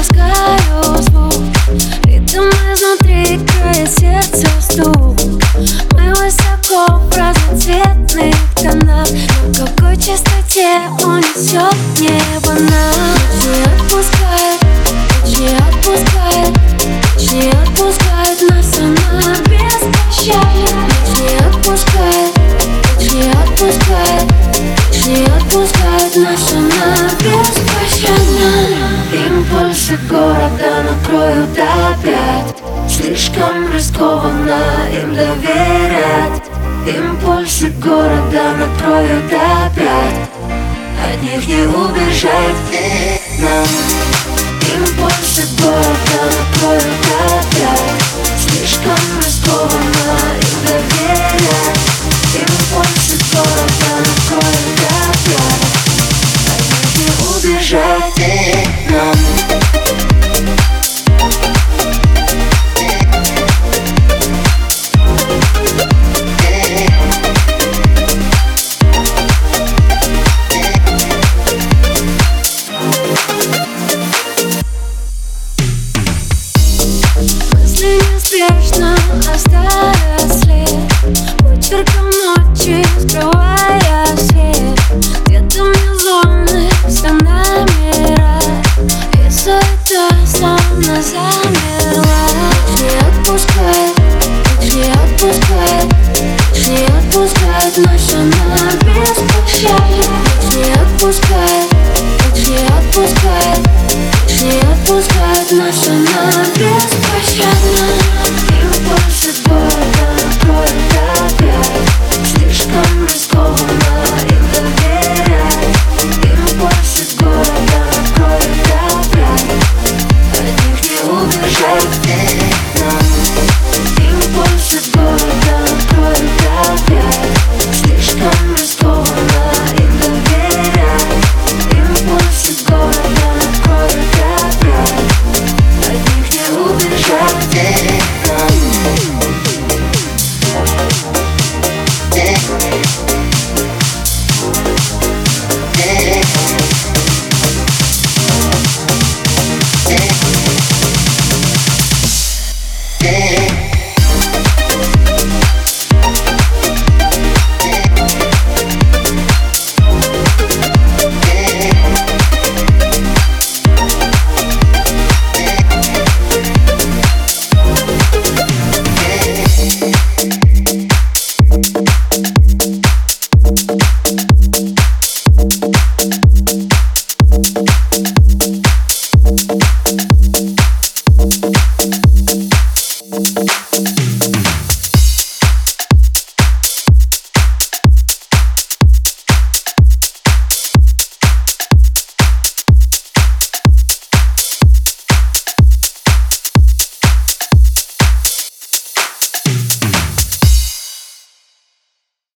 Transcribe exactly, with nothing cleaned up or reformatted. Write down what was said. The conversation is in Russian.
отпускаю звук. Ритм изнутри крает сердце стук. Мы высоко в разноцветных тонах. На какой частоте унесет небо нас? Не отпускает, не отпускает, не отпускает нас она беспощадна. Не отпускает, не отпускает, не отпускает нас она беспощадна. Импульсы города накроют опять. Слишком рискованно им доверять. Импульсы города накроют опять. От них не убежать нам. Импульсы города накроют опять. Слишком рискованно им доверять. Импульсы города накроют опять. От них не убежать нам. Неспешно оставя след, почерком ночи скрывая свет. Где-то внизу все номера, и суета словно замерла. Не отпускает, не отпускает, не отпускает нас она беспощадна. Не отпускает, не отпускает, не отпускает нас она беспощадна. Импульсы города накроют